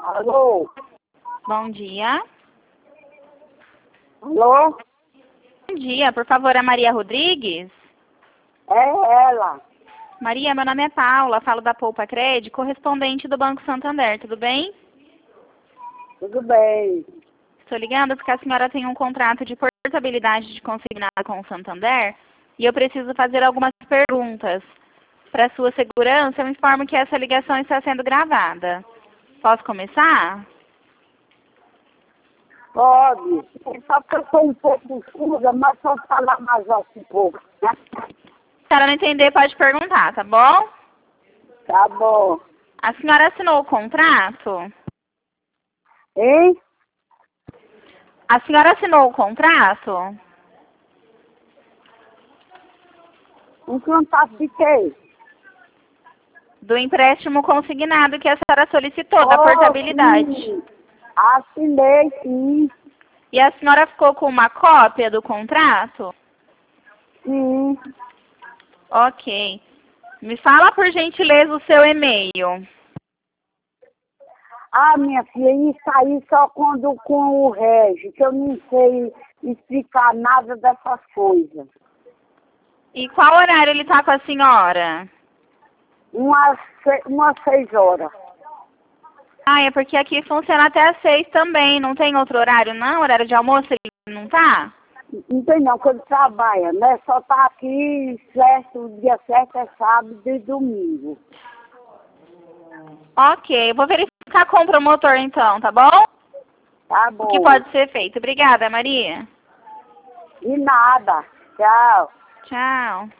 Alô? Bom dia. Alô? Bom dia, por favor, a Maria Rodrigues? É ela. Maria, meu nome é Paula, falo da Poupa Crédito, correspondente do Banco Santander, tudo bem? Tudo bem. Estou ligando porque a senhora tem um contrato de portabilidade de consignado com o Santander e eu preciso fazer algumas perguntas. Para sua segurança, eu informo que essa ligação está sendo gravada. Posso começar? Pode. Só que eu sou um pouco surda, mas só falar mais alto um pouco, né? Se a senhora não entender, pode perguntar, tá bom? Tá bom. A senhora assinou o contrato? Hein? A senhora assinou o contrato? Um contato de quê? Do empréstimo consignado que a senhora solicitou, da portabilidade. Sim. Assinei, sim. E a senhora ficou com uma cópia do contrato? Sim. Ok. Me fala, por gentileza, o seu e-mail. Ah, minha filha, isso aí só quando com o Regi, que eu não sei explicar nada dessas coisas. E qual horário ele está com a senhora? Umas 6 horas. Ah, é porque aqui funciona até às 6 também. Não tem outro horário, não? Horário de almoço ele não tá? Não tem não, quando trabalha, né? Só tá aqui certo, o dia certo é sábado e domingo. Ok, eu vou verificar com o promotor então, tá bom? Tá O que bom. pode ser feito. Obrigada, Maria. De nada. Tchau. Tchau.